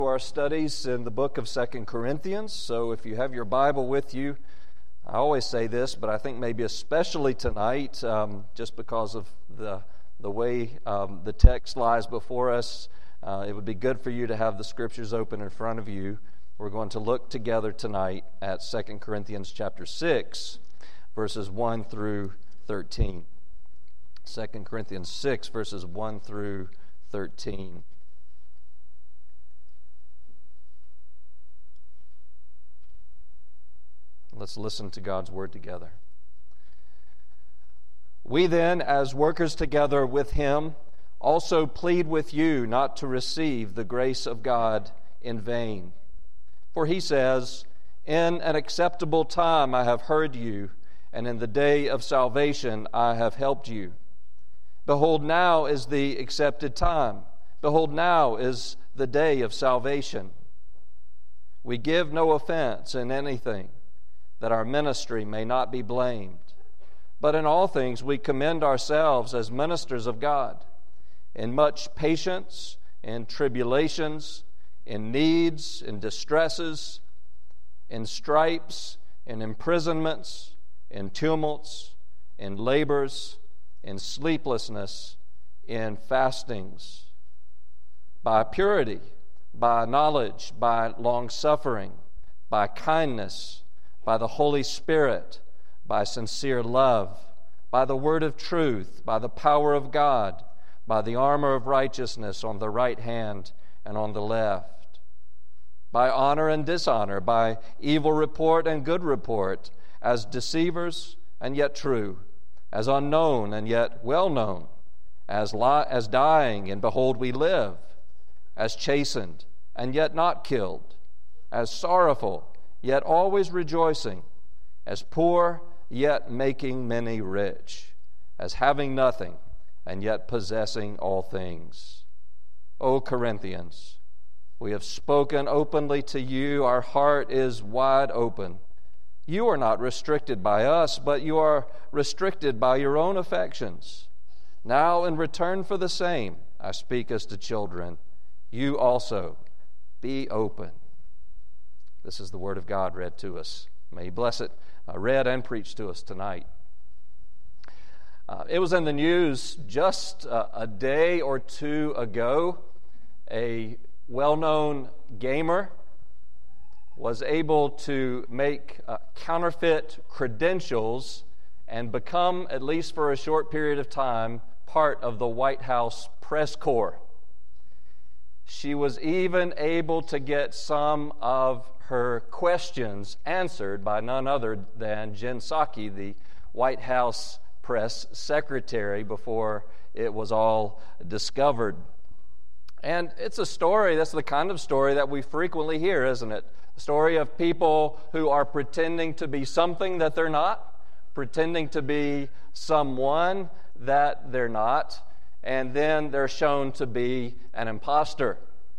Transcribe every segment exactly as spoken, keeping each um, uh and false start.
Our studies in the book of Second Corinthians. So if you have your Bible with you, I always say this, but I think maybe especially tonight, um, just because of the the way um, the text lies before us, uh, it would be good for you to have the scriptures open in front of you. We're going to look together tonight at Second Corinthians chapter six, verses one through thirteen. Second Corinthians six, verses one through thirteen. Let's listen to God's word together. We then, as workers together with him, also plead with you not to receive the grace of God in vain. For he says, "In an acceptable time I have heard you, and in the day of salvation I have helped you. Behold, now is the accepted time. Behold, now is the day of salvation. We give no offense in anything, that our ministry may not be blamed. But in all things we commend ourselves as ministers of God, in much patience, in tribulations, in needs, in distresses, in stripes, in imprisonments, in tumults, in labors, in sleeplessness, in fastings, by purity, by knowledge, by long-suffering, by kindness, by the Holy Spirit, by sincere love, by the word of truth, by the power of God, by the armor of righteousness on the right hand and on the left, by honor and dishonor, by evil report and good report, as deceivers and yet true, as unknown and yet well known, as, li- as dying and behold we live, as chastened and yet not killed, as sorrowful yet always rejoicing, as poor, yet making many rich, as having nothing, and yet possessing all things. O Corinthians, we have spoken openly to you. Our heart is wide open. You are not restricted by us, but you are restricted by your own affections. Now, in return for the same, I speak as to children. You also be open." This is the word of God read to us. May He bless it, uh, read and preached to us tonight. Uh, it was in the news just uh, a day or two ago. A well-known gamer was able to make uh, counterfeit credentials and become, at least for a short period of time, part of the White House press corps. She was even able to get some of her questions answered by none other than Jen Psaki, the White House press secretary, before it was all discovered. And it's a story, that's the kind of story that we frequently hear, isn't it? The story of people who are pretending to be something that they're not, pretending to be someone that they're not, and then they're shown to be an imposter.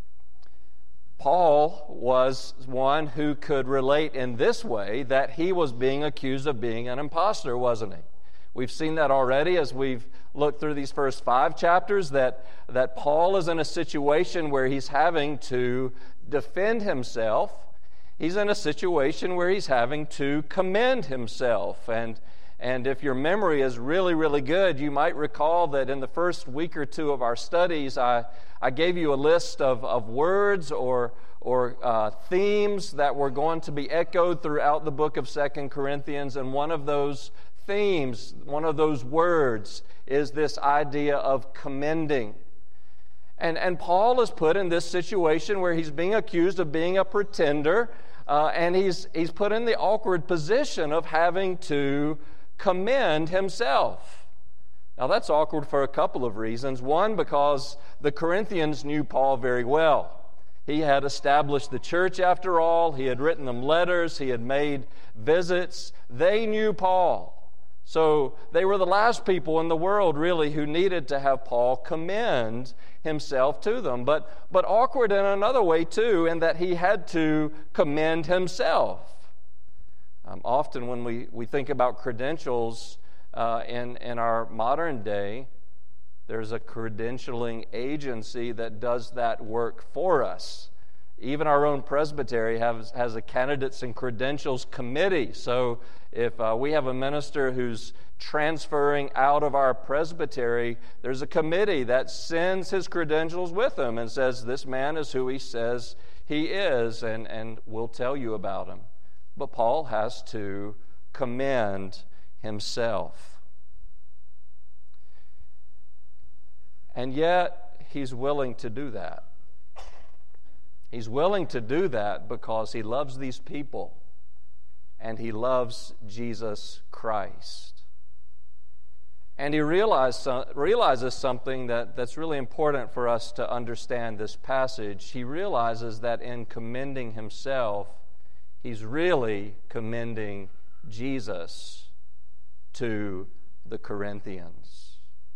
Paul was one who could relate in this way that he was being accused of being an imposter, wasn't he? We've seen that already as we've looked through these first five chapters, that, that Paul is in a situation where he's having to defend himself. He's in a situation where he's having to commend himself. And And if your memory is really, really good, you might recall that in the first week or two of our studies, I, I gave you a list of, of words or, or uh, themes that were going to be echoed throughout the book of Second Corinthians. And one of those themes, one of those words, is this idea of commending. And, and Paul is put in this situation where he's being accused of being a pretender, uh, and he's, he's put in the awkward position of having to commend himself. Now that's awkward for a couple of reasons. One, because the Corinthians knew Paul very well. He had established the church after all. He had written them letters. He had made visits. They knew Paul. So they were the last people in the world really who needed to have Paul commend himself to them. But, but awkward in another way too, in that he had to commend himself. Um, often when we, we think about credentials uh, in, in our modern day, there's a credentialing agency that does that work for us. even our own presbytery has, has a candidates and credentials committee. So if uh, we have a minister who's transferring out of our presbytery, there's a committee that sends his credentials with him and says, this man is who he says he is, and, and we'll tell you about him. But Paul has to commend himself. And yet, he's willing to do that. He's willing to do that because he loves these people and he loves Jesus Christ. And he realized, realizes something that, that's really important for us to understand this passage. He realizes that in commending himself, he's really commending Jesus to the Corinthians.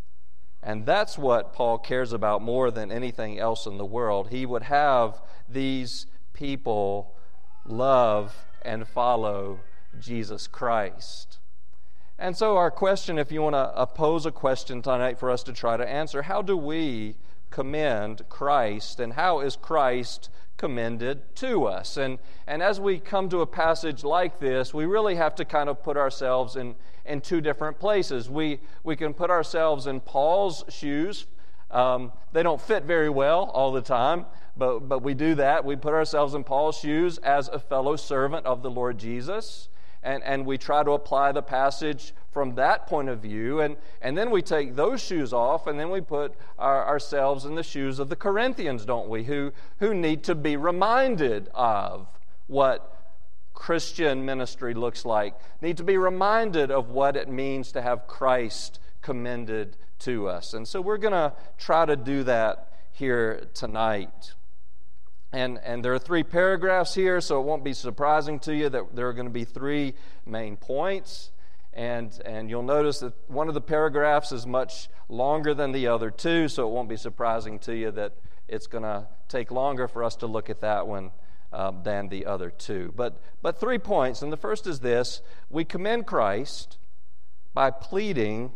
And that's what Paul cares about more than anything else in the world. He would have these people love and follow Jesus Christ. And so our question, if you want to pose a question tonight for us to try to answer, how do we commend Christ, and how is Christ commended to us? And and as we come to a passage like this, we really have to kind of put ourselves in, in two different places. We we can put ourselves in Paul's shoes. Um, they don't fit very well all the time, but but we do that. We put ourselves in Paul's shoes as a fellow servant of the Lord Jesus. And, and we try to apply the passage from that point of view. And, and then we take those shoes off, and then we put our, ourselves in the shoes of the Corinthians, don't we? Who, who need to be reminded of what Christian ministry looks like, need to be reminded of what it means to have Christ commended to us. And so we're going to try to do that here tonight. And, and there are three paragraphs here, so it won't be surprising to you that there are going to be three main points. And, and you'll notice that one of the paragraphs is much longer than the other two, so it won't be surprising to you that it's going to take longer for us to look at that one um, than the other two. But, but three points, and the first is this: we commend Christ by pleading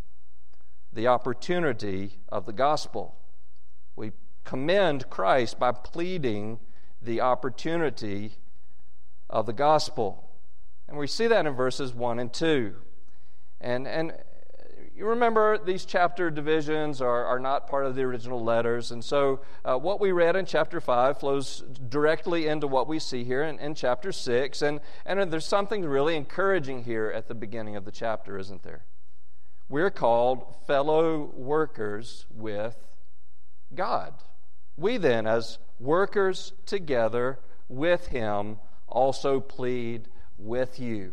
the opportunity of the gospel. We commend Christ by pleading the opportunity of the gospel. And we see that in verses one and two. And and you remember these chapter divisions are, are not part of the original letters. And so uh, what we read in chapter five flows directly into what we see here in, in chapter six. And, and there's something really encouraging here at the beginning of the chapter, isn't there? We're called fellow workers with God. We then, as workers together with Him, also plead with you.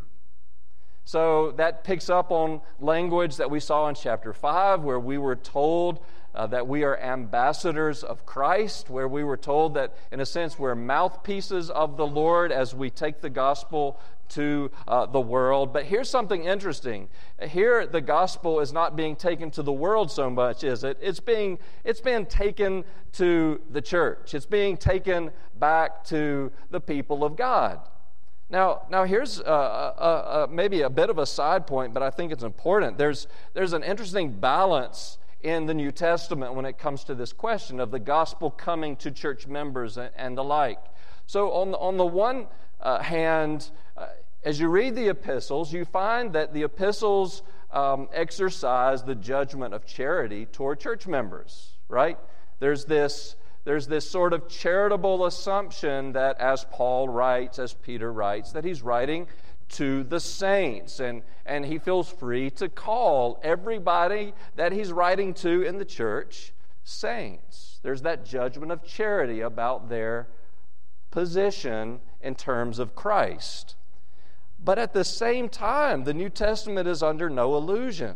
So that picks up on language that we saw in chapter five, where we were told uh, that we are ambassadors of Christ, where we were told that, in a sense, we're mouthpieces of the Lord as we take the gospel to uh, the world. But here's something interesting. Here, the gospel is not being taken to the world so much, is it? It's being it's being taken to the church. It's being taken back to the people of God. Now, now here's uh, uh, uh, maybe a bit of a side point, but I think it's important. There's there's an interesting balance in the New Testament when it comes to this question of the gospel coming to church members and, and the like. So on the, on the one uh, hand, uh, as you read the epistles, you find that the epistles um, exercise the judgment of charity toward church members, right? There's this, there's this sort of charitable assumption that as Paul writes, as Peter writes, that he's writing to the saints, and, and he feels free to call everybody that he's writing to in the church saints. There's that judgment of charity about their position in terms of Christ. But at the same time, the New Testament is under no illusion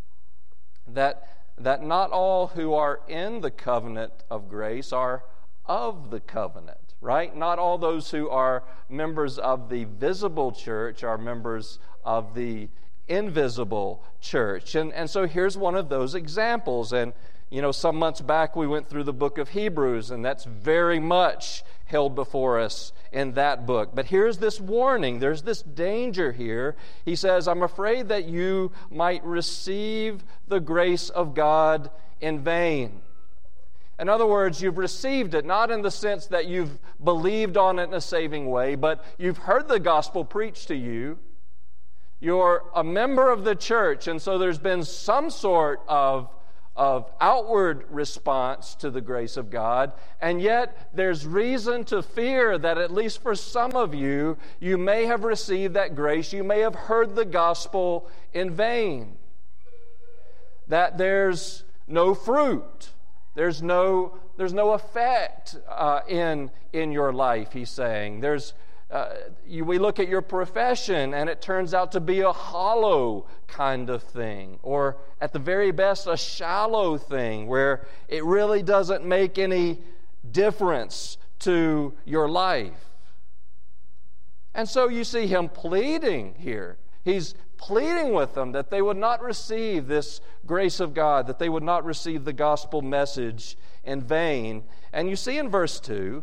that, that not all who are in the covenant of grace are of the covenant. Right? Not all those who are members of the visible church are members of the invisible church. And, and so here's one of those examples. And, you know, some months back we went through the book of Hebrews, and that's very much held before us in that book. But here's this warning. There's this danger here. He says, I'm afraid that you might receive the grace of God in vain. In other words, you've received it, not in the sense that you've believed on it in a saving way, but you've heard the gospel preached to you. You're a member of the church, and so there's been some sort of, of outward response to the grace of God, and yet there's reason to fear that at least for some of you, you may have received that grace, you may have heard the gospel in vain. That there's no fruit, there's no, there's no effect uh, in, in your life, he's saying. There's Uh, you, we look at your profession and it turns out to be a hollow kind of thing, or at the very best a shallow thing where it really doesn't make any difference to your life. And so you see him pleading here. He's pleading with them that they would not receive this grace of God, that they would not receive the gospel message in vain. And you see in verse two,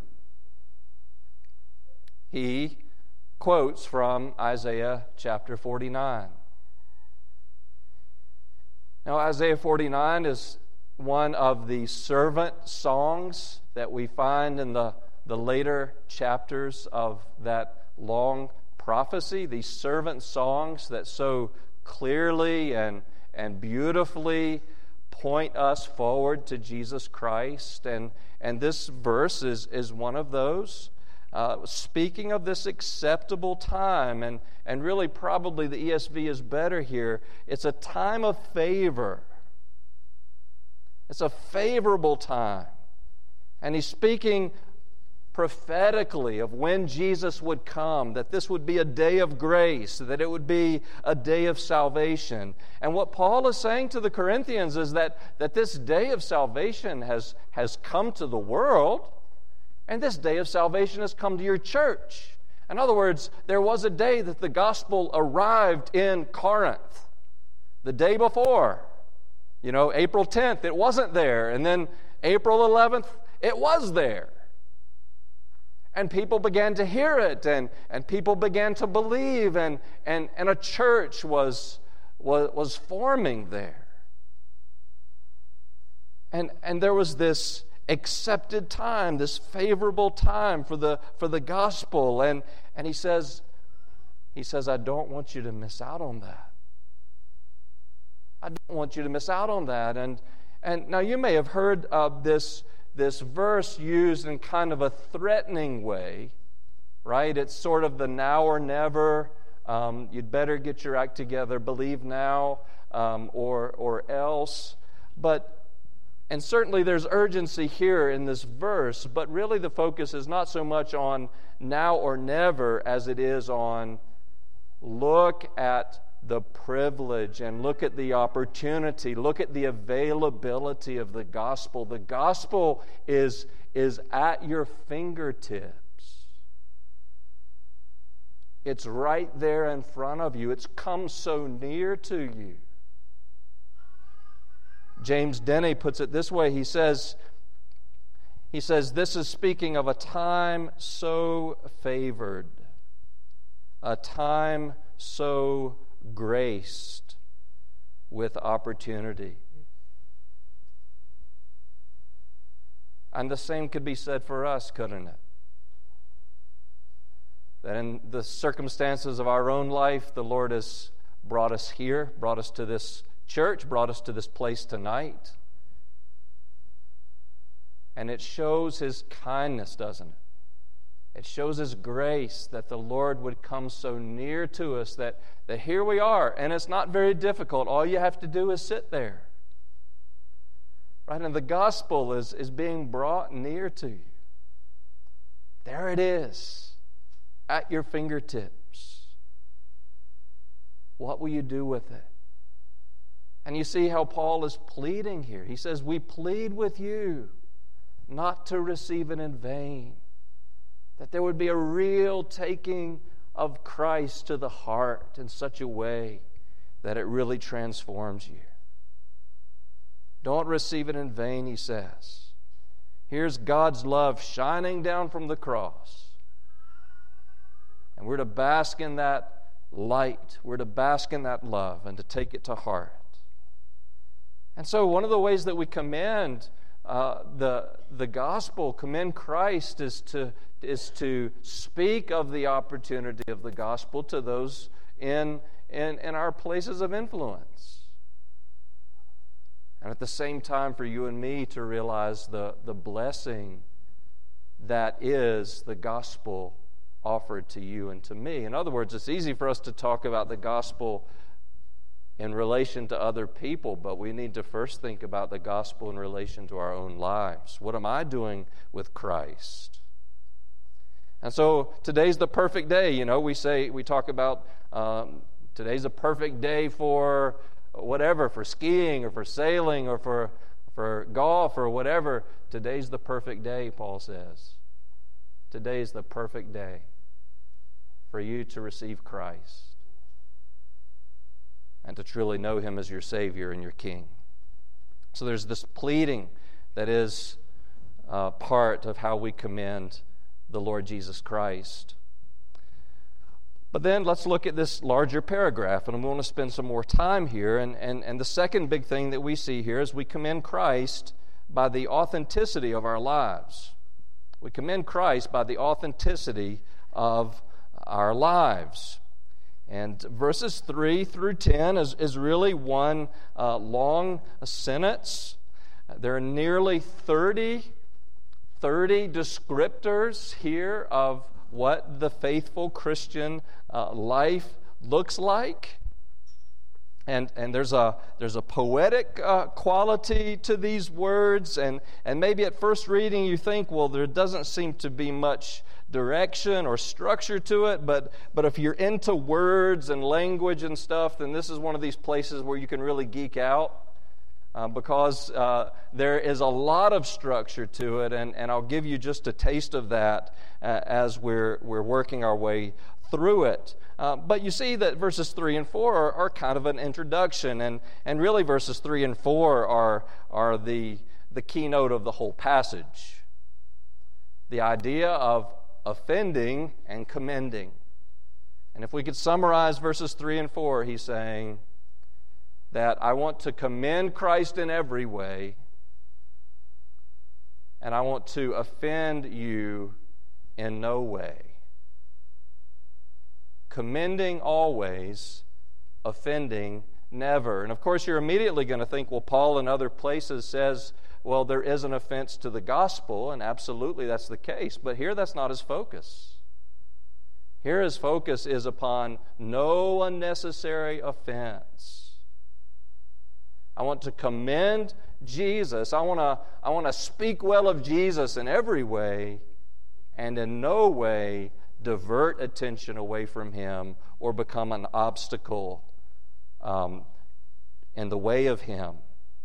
he quotes from Isaiah chapter forty-nine. Now, Isaiah forty-nine is one of the servant songs that we find in the, the later chapters of that long prophecy. These servant songs that so clearly and, and beautifully point us forward to Jesus Christ. And, and this verse is, is one of those. Uh, speaking of this acceptable time, and, and really probably the E S V is better here, it's a time of favor. It's a favorable time. And he's speaking prophetically of when Jesus would come, that this would be a day of grace, that it would be a day of salvation. And what Paul is saying to the Corinthians is that, that this day of salvation has, has come to the world. And this day of salvation has come to your church. In other words, there was a day that the gospel arrived in Corinth. The day before, you know, April tenth, it wasn't there. And then April eleventh, it was there. And people began to hear it, and, and people began to believe, and, and, and a church was, was, was forming there. And, and there was this accepted time, this favorable time for the for the gospel, and and he says he says I don't want you to miss out on that. I don't want you to miss out on that. And and now you may have heard of this this verse used in kind of a threatening way, right? It's sort of the now or never. Um, you'd better get your act together, believe now, um, or or else. But And certainly there's urgency here in this verse, but really the focus is not so much on now or never as it is on look at the privilege and look at the opportunity, look at the availability of the gospel. The gospel is, is at your fingertips. It's right there in front of you. It's come so near to you. James Denney puts it this way. He says, he says, this is speaking of a time so favored, a time so graced with opportunity. And the same could be said for us, couldn't it? That in the circumstances of our own life, the Lord has brought us here, brought us to this church, brought us to this place tonight. And it shows His kindness, doesn't it? It shows His grace that the Lord would come so near to us that, that here we are, and it's not very difficult. All you have to do is sit there. Right? And the gospel is, is being brought near to you. There it is, at your fingertips. What will you do with it? And you see how Paul is pleading here. He says, we plead with you not to receive it in vain. That there would be a real taking of Christ to the heart in such a way that it really transforms you. Don't receive it in vain, he says. Here's God's love shining down from the cross. And we're to bask in that light. We're to bask in that love and to take it to heart. And so one of the ways that we commend uh, the, the gospel, commend Christ, is to, is to speak of the opportunity of the gospel to those in, in, in our places of influence. And at the same time, for you and me to realize the, the blessing that is the gospel offered to you and to me. In other words, it's easy for us to talk about the gospel in relation to other people, but we need to first think about the gospel in relation to our own lives. What am I doing with Christ? And so today's the perfect day. You know, we say, we talk about um, today's a perfect day for whatever, for skiing or for sailing or for, for golf or whatever. Today's the perfect day, Paul says. Today's the perfect day for you to receive Christ and to truly know Him as your Savior and your King. So there's this pleading that is uh, part of how we commend the Lord Jesus Christ. But then let's look at this larger paragraph, and we want to spend some more time here. And, and, and the second big thing that we see here is we commend Christ by the authenticity of our lives. We commend Christ by the authenticity of our lives. And verses three through ten is, is really one uh, long sentence. There are nearly thirty, thirty descriptors here of what the faithful Christian uh, life looks like. And and there's a there's a poetic uh, quality to these words, and, and maybe at first reading you think, well, there doesn't seem to be much direction or structure to it, but but if you're into words and language and stuff, then this is one of these places where you can really geek out. Uh, because uh, there is a lot of structure to it, and, and I'll give you just a taste of that uh, as we're we're working our way through it. Uh, but you see that verses three and four are, are kind of an introduction, and, and really verses three and four are are the the keynote of the whole passage. The idea of offending and commending. And if we could summarize verses three and four, he's saying that I want to commend Christ in every way, and I want to offend you in no way. Commending always, offending never. And of course, you're immediately going to think, well, Paul in other places says, well, there is an offense to the gospel, and absolutely that's the case. But here, that's not his focus. Here, his focus is upon no unnecessary offense. I want to commend Jesus. I want to I want to speak well of Jesus in every way, and in no way divert attention away from Him or become an obstacle um, in the way of Him.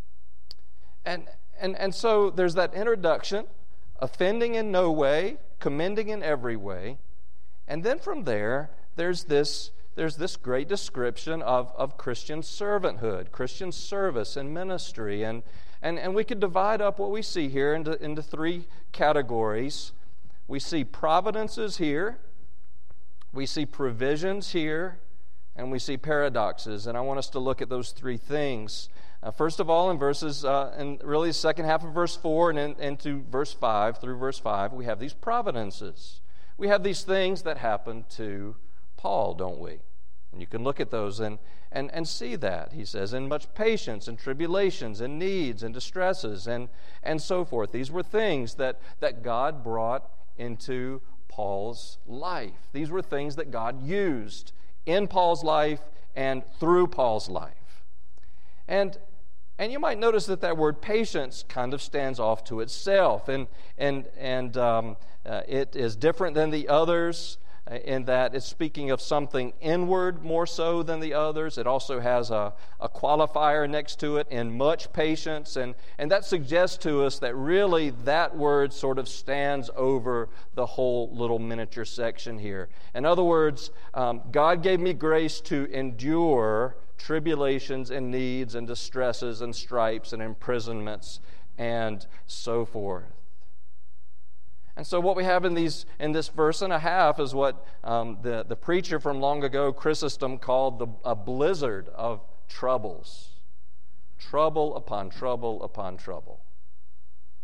And, and, and so there's that introduction, offending in no way, commending in every way. And then from there, there's this There's this great description of, of Christian servanthood, Christian service and ministry. And, and, and we could divide up what we see here into, into three categories. We see providences here, we see provisions here, and we see paradoxes. And I want us to look at those three things. Uh, first of all, in verses, uh, in really the second half of verse four and in, into verse five, through verse five, we have these providences. We have these things that happen to Paul, don't we? And you can look at those and, and, and see that. He says, in much patience and tribulations and needs and distresses and, and so forth. These were things that, that God brought into Paul's life. These were things that God used in Paul's life and through Paul's life. And and you might notice that that word patience kind of stands off to itself. And, and, and um, uh, it is different than the others, in that it's speaking of something inward more so than the others. It also has a, a qualifier next to it, in much patience, and, and that suggests to us that really that word sort of stands over the whole little miniature section here. In other words, um, God gave me grace to endure tribulations and needs and distresses and stripes and imprisonments and so forth. And so what we have in these in this verse and a half is what um, the, the preacher from long ago, Chrysostom, called the, a blizzard of troubles. Trouble upon trouble upon trouble.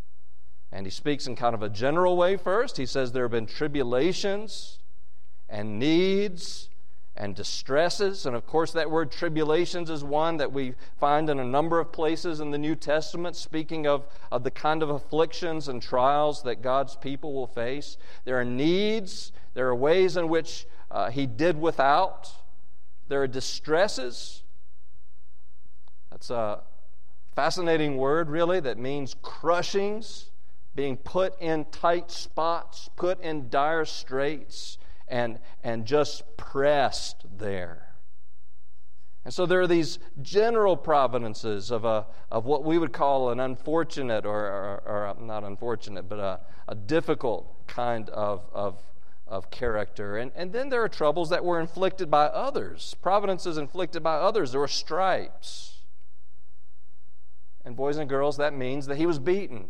And he speaks in kind of a general way first. He says there have been tribulations and needs and distresses. And of course, that word tribulations is one that we find in a number of places in the New Testament, speaking of, of the kind of afflictions and trials that God's people will face. There are needs. There are ways in which uh, he did without. There are distresses. That's a fascinating word, really, that means crushings, being put in tight spots, put in dire straits, and, and just pressed there. And so there are these general providences of a of what we would call an unfortunate, or, or, or not unfortunate, but a, a difficult kind of, of, of character. And, and then there are troubles that were inflicted by others, providences inflicted by others. There were stripes. And boys and girls, that means that he was beaten.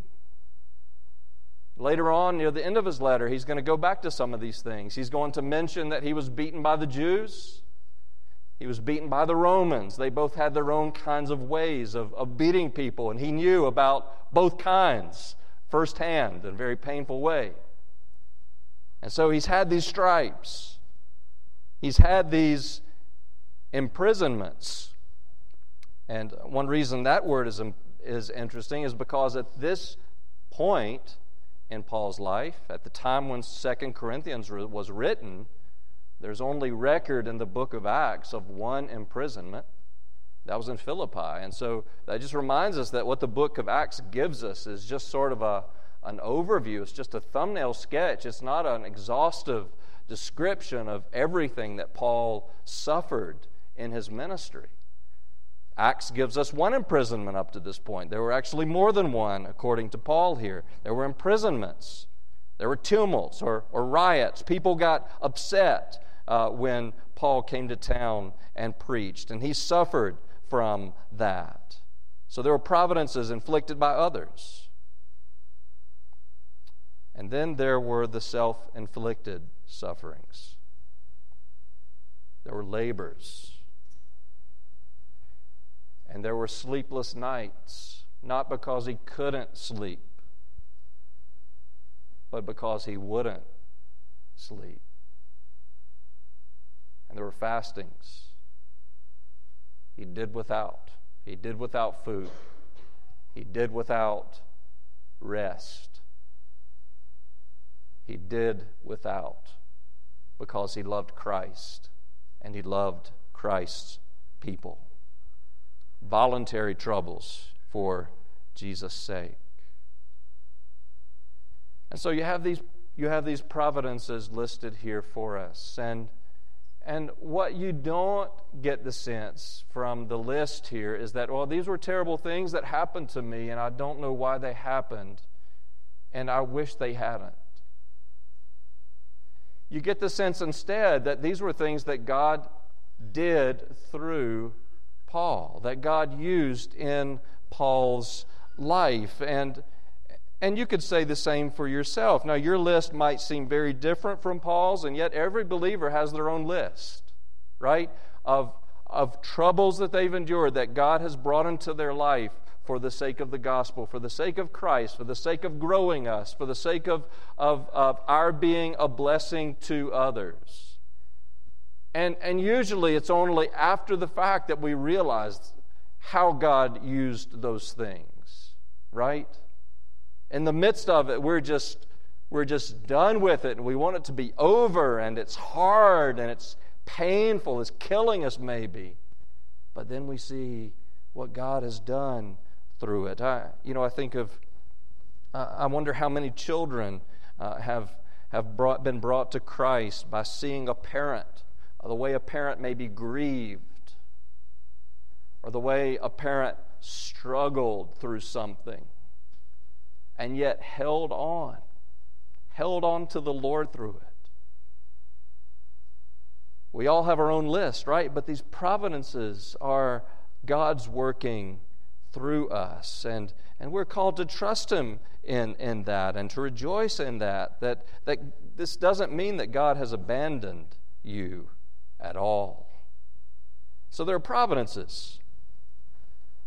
Later on, near the end of his letter, he's going to go back to some of these things. He's going to mention that he was beaten by the Jews. He was beaten by the Romans. They both had their own kinds of ways of, of beating people, and he knew about both kinds firsthand in a very painful way. And so he's had these stripes. He's had these imprisonments. And one reason that word is, is interesting is because at this point in Paul's life, at the time when Second Corinthians was written, there's only record in the book of Acts of one imprisonment. That was in Philippi. And so that just reminds us that what the book of Acts gives us is just sort of a, an overview. It's just a thumbnail sketch. It's not an exhaustive description of everything that Paul suffered in his ministry. Acts gives us one imprisonment up to this point. There were actually more than one, according to Paul here. There were imprisonments. There were tumults or, or riots. People got upset uh, when Paul came to town and preached, and he suffered from that. So there were providences inflicted by others. And then there were the self-inflicted sufferings. There were labors. And there were sleepless nights, not because he couldn't sleep, but because he wouldn't sleep. And there were fastings. He did without. He did without food. He did without rest. He did without because he loved Christ and he loved Christ's people. Voluntary troubles for Jesus' sake. And so you have these you have these providences listed here for us. And and what you don't get the sense from the list here is that, well, these were terrible things that happened to me, and I don't know why they happened, and I wish they hadn't. You get the sense instead that these were things that God did through Paul, that God used in Paul's life. And, and you could say the same for yourself. Now, your list might seem very different from Paul's, and yet every believer has their own list, right, of, of troubles that they've endured that God has brought into their life for the sake of the gospel, for the sake of Christ, for the sake of growing us, for the sake of, of, of our being a blessing to others. And, and usually it's only after the fact that we realize how God used those things, right? In the midst of it, we're just we're just done with it, and we want it to be over, and it's hard, and it's painful, it's killing us maybe. But then we see what God has done through it. I, you know, I think of, uh, I wonder how many children uh, have have brought, been brought to Christ by seeing a parent, the way a parent may be grieved, or the way a parent struggled through something, and yet held on, held on to the Lord through it. We all have our own list, right? But these providences are God's working through us, and, and we're called to trust Him in, in that and to rejoice in that, that, that this doesn't mean that God has abandoned you at all. So there are providences.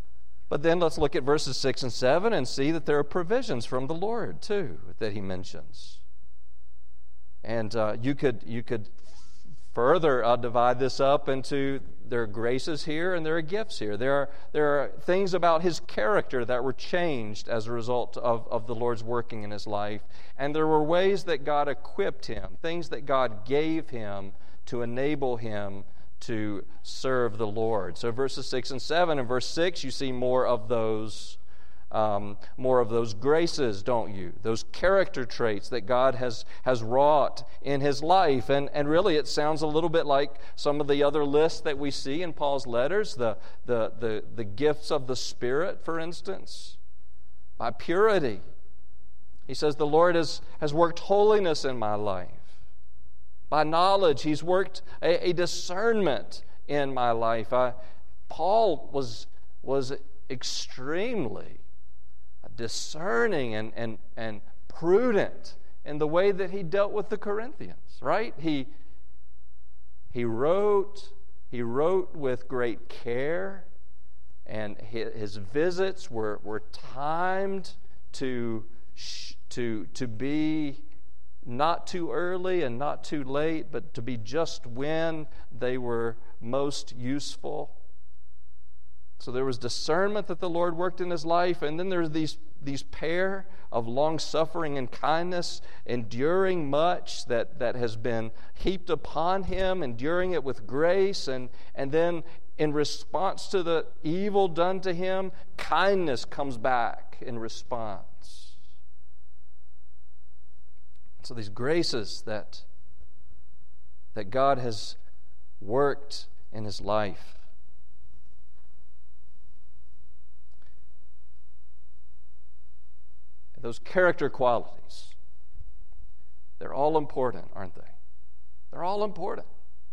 But then let's look at verses six and seven and see that there are provisions from the Lord, too, that he mentions. And uh, you could you could further uh, divide this up into there are graces here and there are gifts here. There are, there are things about his character that were changed as a result of, of the Lord's working in his life. And there were ways that God equipped him, things that God gave him to enable him to serve the Lord. So verses six and seven. In verse six, you see more of those Um, more of those graces, don't you? Those character traits that God has, has wrought in his life. And, and really it sounds a little bit like some of the other lists that we see in Paul's letters, the, the, the, the gifts of the Spirit, for instance. By purity. He says, the Lord has, has worked holiness in my life. By knowledge, he's worked a, a discernment in my life. I, Paul was, was extremely discerning and, and, and prudent in the way that he dealt with the Corinthians, right? He, he wrote he wrote with great care, and his, his visits were, were timed to, to, to be not too early and not too late, but to be just when they were most useful. So there was discernment that the Lord worked in his life, and then there's these these pair of long-suffering and kindness, enduring much that, that has been heaped upon him, enduring it with grace, and, and then in response to the evil done to him, kindness comes back in response. So these graces that, that God has worked in his life. Those character qualities, they're all important, aren't they? They're all important.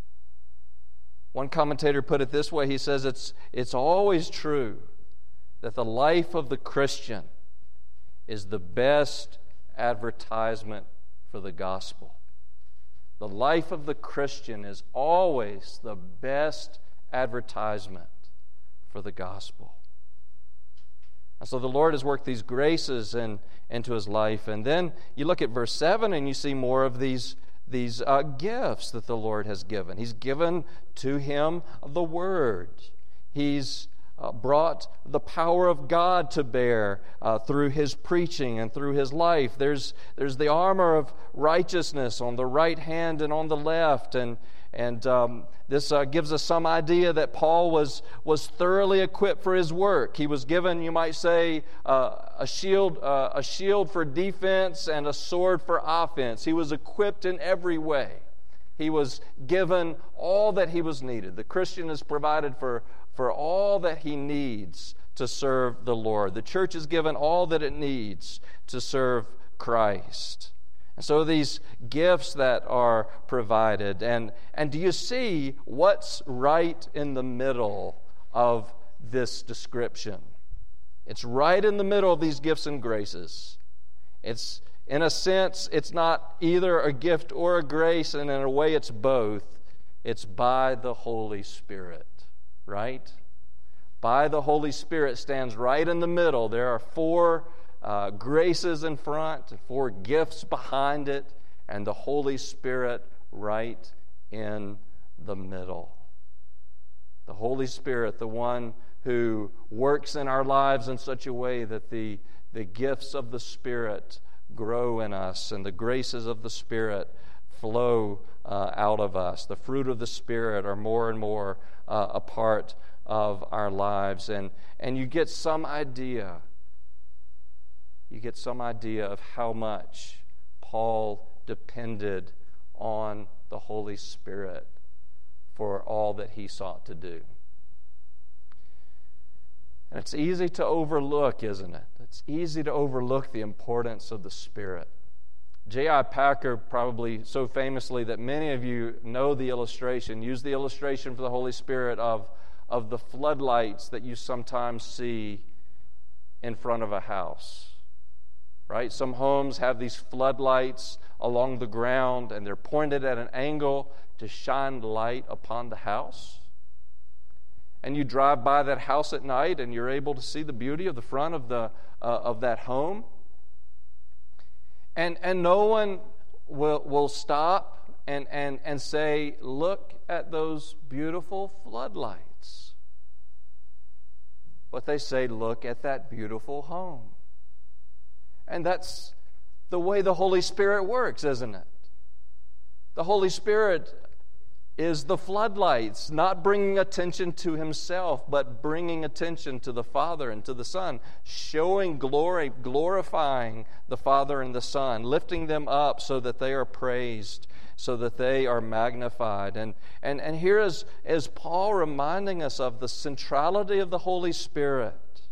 One commentator put it this way. He says it's, it's always true that the life of the Christian is the best advertisement for the gospel. The life of the Christian is always the best advertisement for the gospel. And so the Lord has worked these graces in, into his life. And then you look at verse seven and you see more of these, these uh, gifts that the Lord has given. He's given to him the Word. He's uh, brought the power of God to bear uh, through his preaching and through his life. There's, there's the armor of righteousness on the right hand and on the left. And And um, this uh, gives us some idea that Paul was, was thoroughly equipped for his work. He was given, you might say, uh, a shield, uh, a shield for defense and a sword for offense. He was equipped in every way. He was given all that he was needed. The Christian is provided for, for all that he needs to serve the Lord. The church is given all that it needs to serve Christ. And so these gifts that are provided, and, and do you see what's right in the middle of this description? It's right in the middle of these gifts and graces. It's, in a sense, it's not either a gift or a grace, and in a way it's both. It's by the Holy Spirit, right? By the Holy Spirit stands right in the middle. There are four Uh, graces in front, four gifts behind it, and the Holy Spirit right in the middle. The Holy Spirit, the one who works in our lives in such a way that the, the gifts of the Spirit grow in us and the graces of the Spirit flow uh, out of us. The fruit of the Spirit are more and more uh, a part of our lives. And, and you get some idea You get some idea of how much Paul depended on the Holy Spirit for all that he sought to do. And it's easy to overlook, isn't it? It's easy to overlook the importance of the Spirit. J I Packer, probably so famously that many of you know the illustration, used the illustration for the Holy Spirit of, of the floodlights that you sometimes see in front of a house. Right? Some homes have these floodlights along the ground, and they're pointed at an angle to shine light upon the house. and you drive by that house at night and you're able to see the beauty of the front of the uh, of that home. And and no one will will stop and, and, and say, look at those beautiful floodlights. But they say, look at that beautiful home. And that's the way the Holy Spirit works, isn't it? The Holy Spirit is the floodlights, not bringing attention to himself, but bringing attention to the Father and to the Son, showing glory, glorifying the Father and the Son, lifting them up so that they are praised, so that they are magnified. And, and, and here is, is Paul reminding us of the centrality of the Holy Spirit.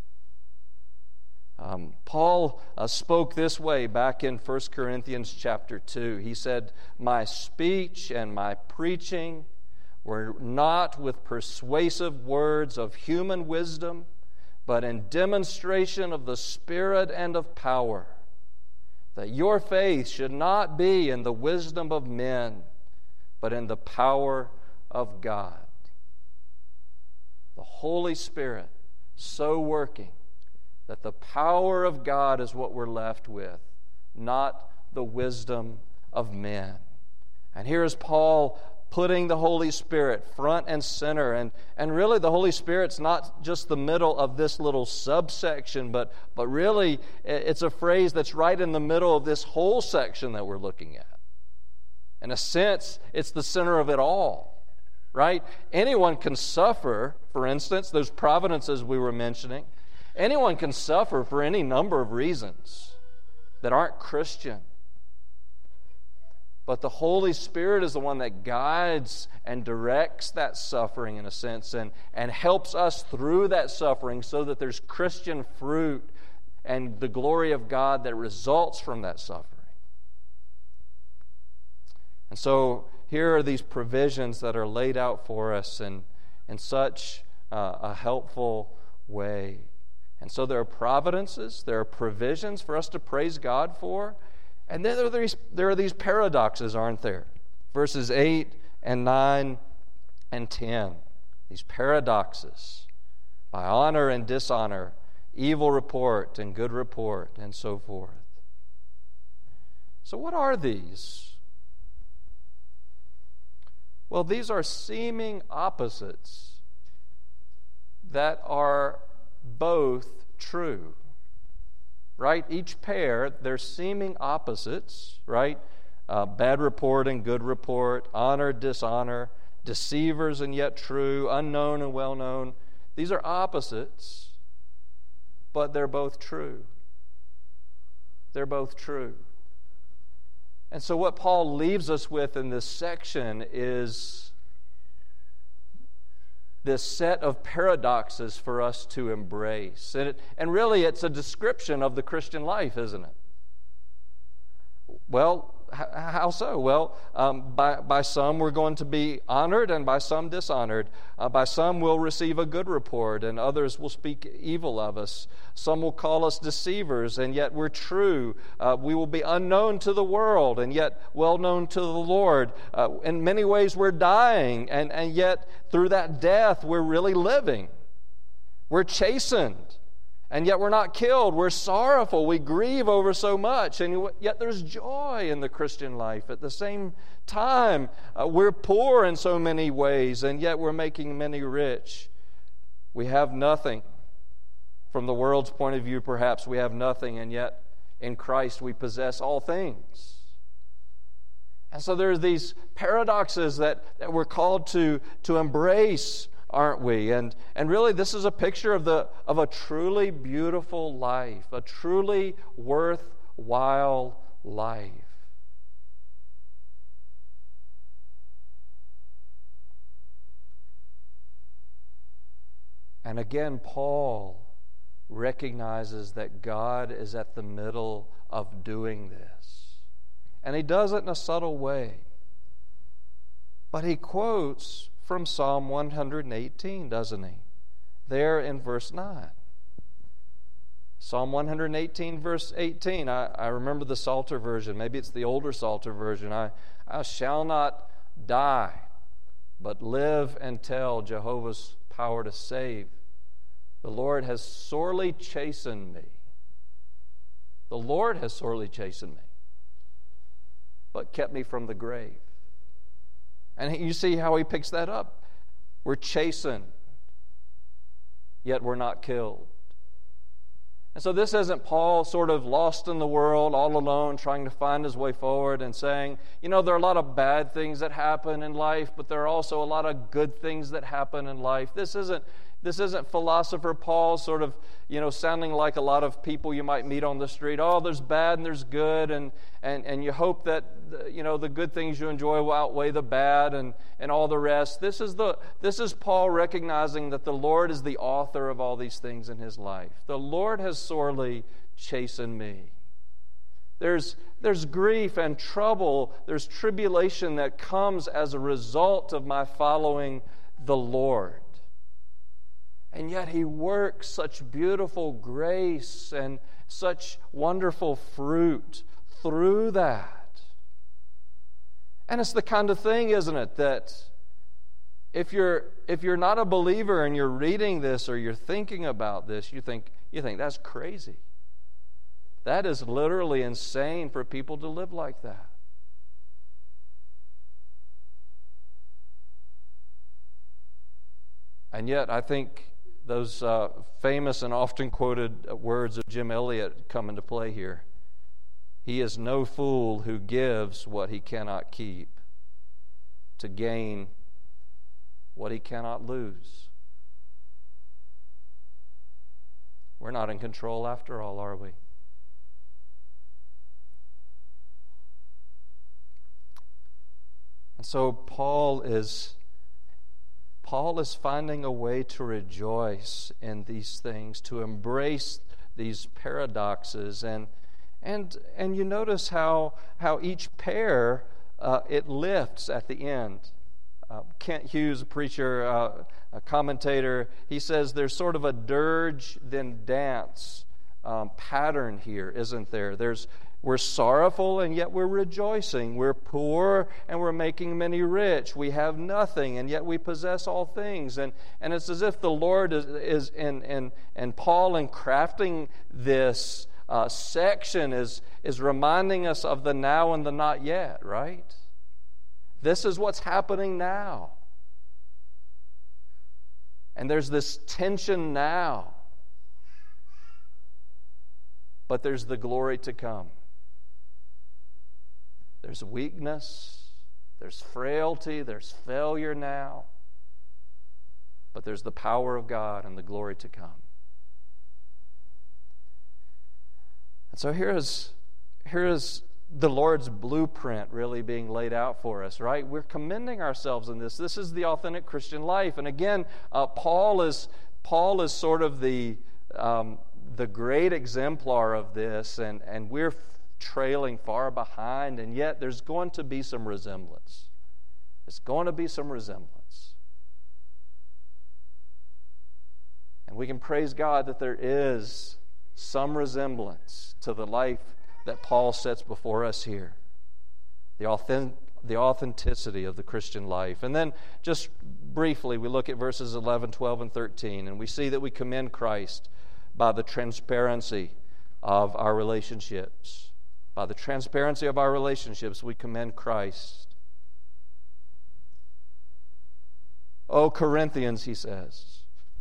Um, Paul uh, spoke this way back in First Corinthians chapter two. He said, my speech and my preaching were not with persuasive words of human wisdom, but in demonstration of the Spirit and of power, that your faith should not be in the wisdom of men, but in the power of God. The Holy Spirit so working that the power of God is what we're left with, not the wisdom of men. And here is Paul putting the Holy Spirit front and center. And, and really the Holy Spirit's not just the middle of this little subsection, but, but really it's a phrase that's right in the middle of this whole section that we're looking at. In a sense, it's the center of it all, right? Anyone can suffer, for instance, those providences we were mentioning. Anyone can suffer for any number of reasons that aren't Christian. But the Holy Spirit is the one that guides and directs that suffering in a sense and, and helps us through that suffering so that there's Christian fruit and the glory of God that results from that suffering. And so here are these provisions that are laid out for us in, in such uh, a helpful way. And so there are providences, there are provisions for us to praise God for. And then there are these, there are these paradoxes, aren't there? Verses eight and nine and ten. These paradoxes. By honor and dishonor, evil report and good report, and so forth. So what are these? Well, these are seeming opposites that are both true, right? Each pair, they're seeming opposites, right? Uh, bad report and good report, honor, dishonor, deceivers and yet true, unknown and well-known. These are opposites, but they're both true. They're both true. And so what Paul leaves us with in this section is this set of paradoxes for us to embrace. And, it, and really, it's a description of the Christian life, isn't it? Well, h- how so? Well, um, by, by some we're going to be honored, and by some dishonored. Uh, by some we'll receive a good report, and others will speak evil of us. Some will call us deceivers, and yet we're true. Uh, we will be unknown to the world, and yet well known to the Lord. Uh, in many ways we're dying, and, and yet through that death we're really living. We're chastened. And yet we're not killed. We're sorrowful. We grieve over so much. And yet there's joy in the Christian life. At the same time, uh, we're poor in so many ways, and yet we're making many rich. We have nothing. From the world's point of view, perhaps we have nothing, and yet in Christ we possess all things. And so there's these paradoxes that, that we're called to, to embrace, aren't we? And and really this is a picture of the of a truly beautiful life, a truly worthwhile life. And again, Paul recognizes that God is at the middle of doing this. And he does it in a subtle way. But he quotes from Psalm one eighteen, doesn't he? There in verse nine. Psalm one eighteen, verse eighteen. I, I remember the Psalter version. Maybe it's the older Psalter version. I, I shall not die, but live and tell Jehovah's power to save. The Lord has sorely chastened me. The Lord has sorely chastened me, but kept me from the grave. And you see how he picks that up. We're chastened, yet we're not killed. And so this isn't Paul sort of lost in the world, all alone, trying to find his way forward and saying, you know, there are a lot of bad things that happen in life, but there are also a lot of good things that happen in life. This isn't This isn't philosopher Paul sort of, you know, sounding like a lot of people you might meet on the street. Oh, there's bad and there's good, and and, and you hope that, you know, the good things you enjoy will outweigh the bad and, and all the rest. This is the this is Paul recognizing that the Lord is the author of all these things in his life. The Lord has sorely chastened me. There's, there's grief and trouble. There's tribulation that comes as a result of my following the Lord. And yet he works such beautiful grace and such wonderful fruit through that. And it's the kind of thing, isn't it, that if you're if you're not a believer and you're reading this or you're thinking about this, you think you think that's crazy. That is literally insane for people to live like that. And yet I think those uh, famous and often quoted words of Jim Elliot come into play here. He is no fool who gives what he cannot keep to gain what he cannot lose. We're not in control after all, are we? And so Paul is Paul is finding a way to rejoice in these things, to embrace these paradoxes, and and and you notice how how each pair uh, it lifts at the end. Uh, Kent Hughes, a preacher, uh, a commentator, he says there's sort of a dirge then dance um, pattern here, isn't there? There's We're sorrowful and yet we're rejoicing. We're poor and we're making many rich. We have nothing and yet we possess all things. And, and it's as if the Lord is, is in, in, and Paul in crafting this uh, section is, is reminding us of the now and the not yet, right? This is what's happening now. And there's this tension now. But there's the glory to come. There's weakness, there's frailty, there's failure now, but there's the power of God and the glory to come. And so here is, here is the Lord's blueprint really being laid out for us, right? We're commending ourselves in this. This is the authentic Christian life. And again, uh, Paul is Paul is sort of the um, the great exemplar of this, and, and we're trailing far behind, and yet there's going to be some resemblance. There's going to be some resemblance. And we can praise God that there is some resemblance to the life that Paul sets before us here. The authentic, the authenticity of the Christian life. And then just briefly, we look at verses eleven, twelve, and thirteen, and we see that we commend Christ by the transparency of our relationships. By the transparency of our relationships, we commend Christ. Oh, Corinthians, he says.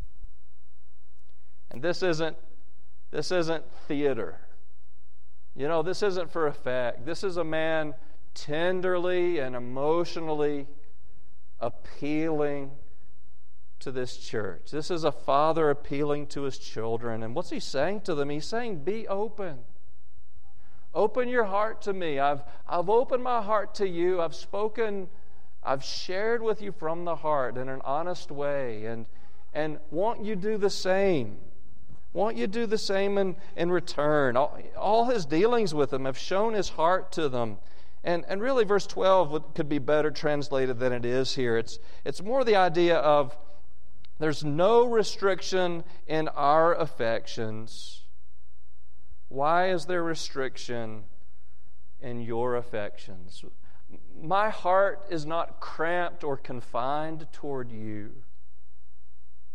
And this isn't, this isn't theater. You know, this isn't for effect. This is a man tenderly and emotionally appealing to this church. This is a father appealing to his children. And what's he saying to them? He's saying, be open. Open your heart to me. I've, I've opened my heart to you. I've spoken, I've shared with you from the heart in an honest way. And, and won't you do the same? Won't you do the same in, in return? All, all his dealings with them have shown his heart to them. And, and really, verse twelve would, could be better translated than it is here. It's, it's more the idea of there's no restriction in our affections. Why is there restriction in your affections? My heart is not cramped or confined toward you.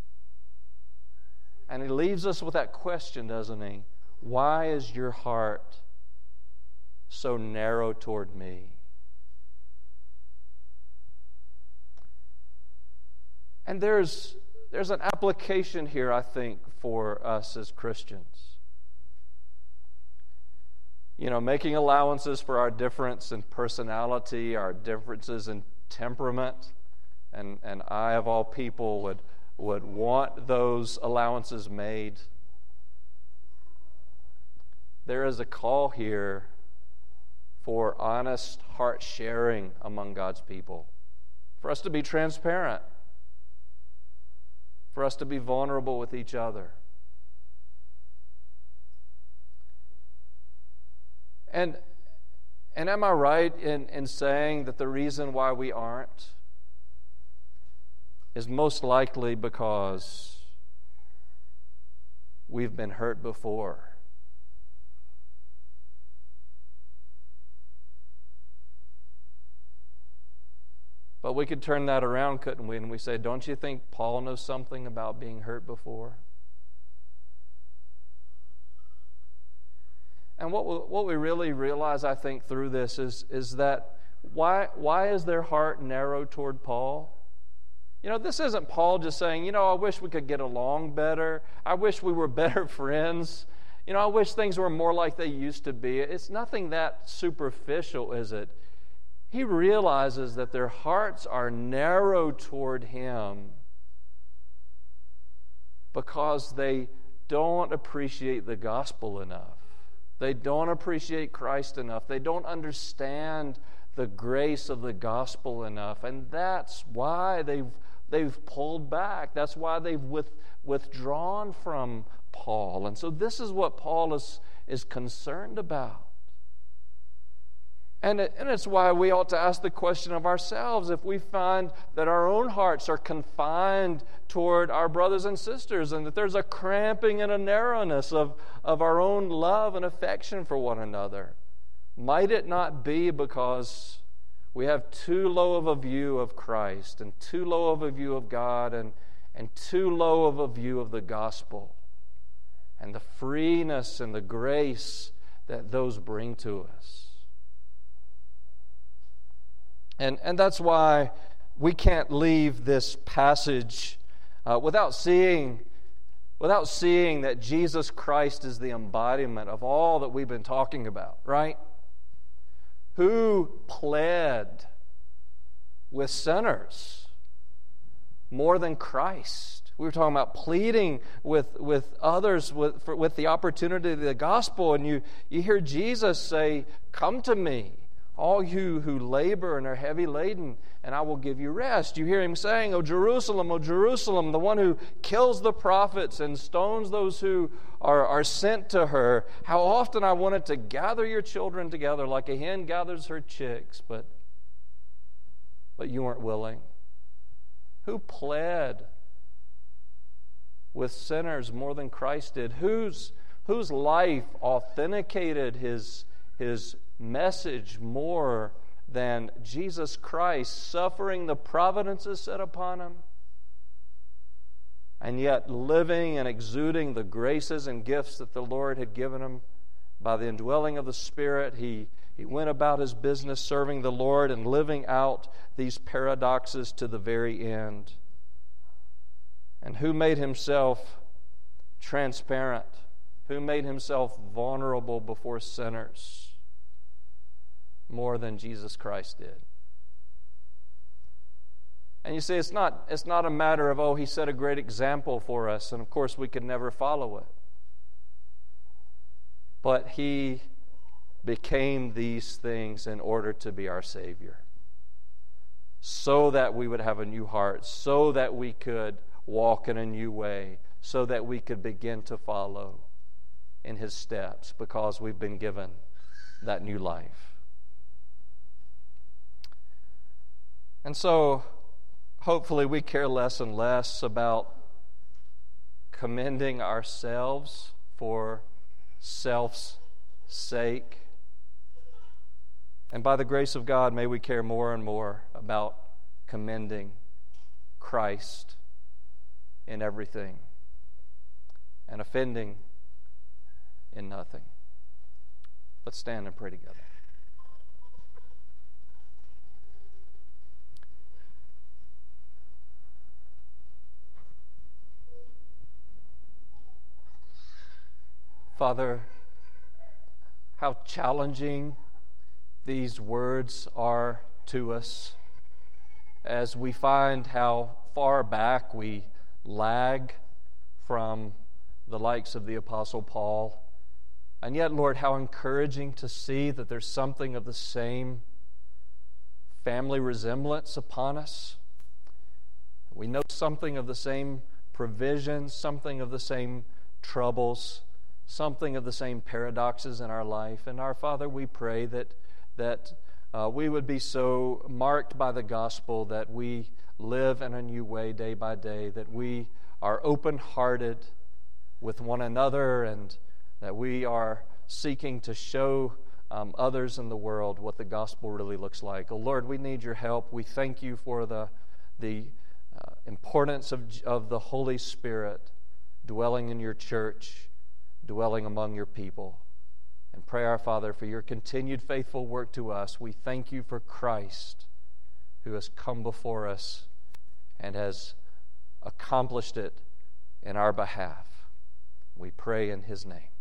And he leaves us with that question, doesn't he? Why is your heart so narrow toward me? And there's, there's an application here, I think, for us as Christians. You know, making allowances for our difference in personality, our differences in temperament, and, and I, of all people, would, would want those allowances made. There is a call here for honest heart sharing among God's people, for us to be transparent, for us to be vulnerable with each other. And, and am I right in, in saying that the reason why we aren't is most likely because we've been hurt before? But we could turn that around, couldn't we? And we say, don't you think Paul knows something about being hurt before? And what we, what we really realize, I think, through this is, is that why, why is their heart narrowed toward Paul? You know, this isn't Paul just saying, you know, I wish we could get along better. I wish we were better friends. You know, I wish things were more like they used to be. It's nothing that superficial, is it? He realizes that their hearts are narrow toward him because they don't appreciate the gospel enough. They don't appreciate Christ enough. They don't understand the grace of the gospel enough. And that's why they've, they've pulled back. That's why they've with, withdrawn from Paul. And so this is what Paul is, is concerned about. And, it, and it's why we ought to ask the question of ourselves, if we find that our own hearts are confined toward our brothers and sisters, and that there's a cramping and a narrowness of, of our own love and affection for one another. Might it not be because we have too low of a view of Christ, and too low of a view of God, and, and too low of a view of the gospel, and the freeness and the grace that those bring to us? And, and that's why we can't leave this passage uh, without seeing, without seeing that Jesus Christ is the embodiment of all that we've been talking about, right? Who pled with sinners more than Christ? We were talking about pleading with, with others with, for, with the opportunity of the gospel, and you, you hear Jesus say, "Come to me, all you who labor and are heavy laden, and I will give you rest." You hear him saying, "O Jerusalem, O Jerusalem, the one who kills the prophets and stones those who are, are sent to her. How often I wanted to gather your children together like a hen gathers her chicks, but, but you weren't willing." Who pled with sinners more than Christ did? Whose, whose life authenticated his, his message more than Jesus Christ, suffering the providences set upon him, and yet living and exuding the graces and gifts that the Lord had given him by the indwelling of the Spirit? He, he went about his business serving the Lord and living out these paradoxes to the very end. And who made himself transparent? Who made himself vulnerable before sinners more than Jesus Christ did? And you see, it's not, it's not a matter of, oh, he set a great example for us, and of course we could never follow it. But he became these things in order to be our Savior, so that we would have a new heart, so that we could walk in a new way, so that we could begin to follow in his steps, because we've been given that new life. And so, hopefully we care less and less about commending ourselves for self's sake. And by the grace of God, may we care more and more about commending Christ in everything. and offending in nothing. Let's stand and pray together. Father, how challenging these words are to us as we find how far back we lag from the likes of the Apostle Paul. And yet, Lord, how encouraging to see that there's something of the same family resemblance upon us. We know something of the same provisions, something of the same troubles, something of the same paradoxes in our life. And our Father, we pray that that uh, we would be so marked by the gospel that we live in a new way day by day, that we are open-hearted with one another, and that we are seeking to show um, others in the world what the gospel really looks like. Oh Lord, we need your help. We thank you for the the uh, importance of of the Holy Spirit dwelling in your church, dwelling among your people. And pray, our Father, for your continued faithful work to us. We thank you for Christ, who has come before us and has accomplished it in our behalf. We pray in his name.